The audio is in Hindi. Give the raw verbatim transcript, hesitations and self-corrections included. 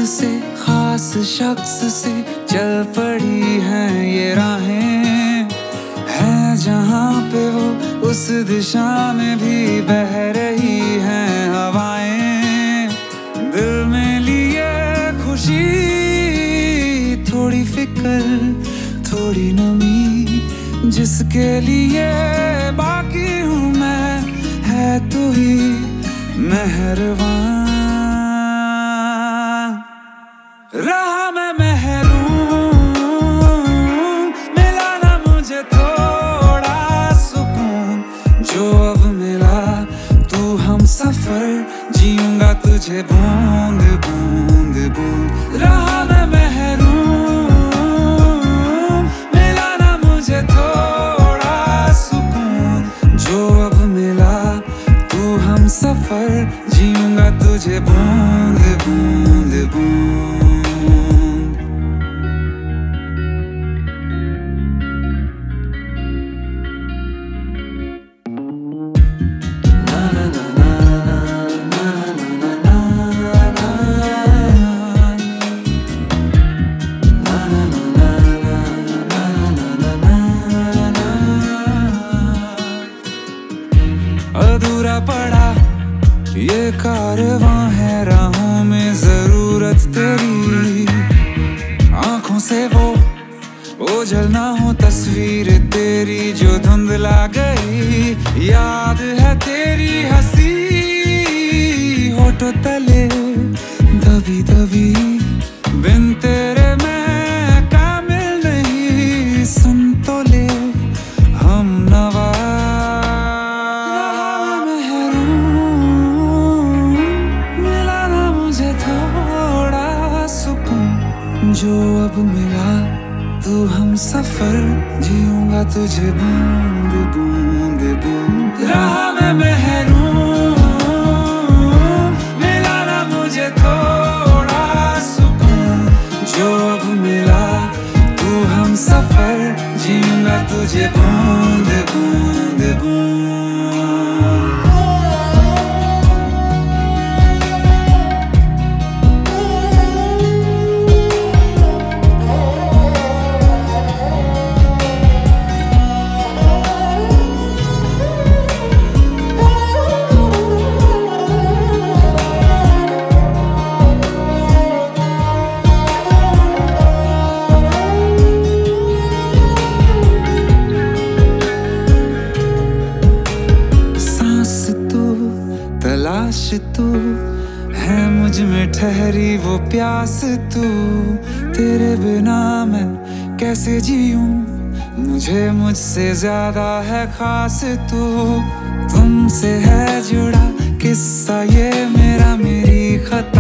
से खास शख्स से चल पड़ी हैं ये राहें, है जहाँ पे वो उस दिशा में भी बह रही हैं हवाएं। दिल में लिए खुशी, थोड़ी फिक्र, थोड़ी नमी, जिसके लिए बाकी हूँ मैं, है तू ही मेहरबान। रहा मैं महरूम, मिला ना मुझे थोड़ा सुकून, जो अब मिला तू हम सफर, जीऊंगा तुझे बूंद बूंद बूंद। रहा मैं महरूम, मिला ना मुझे थोड़ा सुकून, जो अब मिला तू हम सफर, जीऊंगा तुझे बूंद बूंद बूंद। अधूरा पड़ा ये कारवां है, राहों में जरूरत तेरी, आंखों से वो ओझल ना हो तस्वीर तेरी जो धुंधला गई। याद है तेरी हंसी होठों तले दबी दबी, बिन तेरे मैं कामिल नहीं, सुन तो ले हम नवा। जो अब मिला तू हम सफर, जीऊंगा तुझे बूंद बूंद बूंद। रहा मैं महरूम, मिला ना मुझे थोड़ा सुकून, जो अब मिला तू हम सफर, जीऊंगा तुझे बूंद बूंद बूंद। तलाश तू है मुझ में ठहरी वो प्यास, तू तेरे बिना मैं कैसे जीऊं, मुझे मुझसे ज्यादा है खास तू। तुमसे है जुड़ा किस्सा ये मेरा, मेरी खत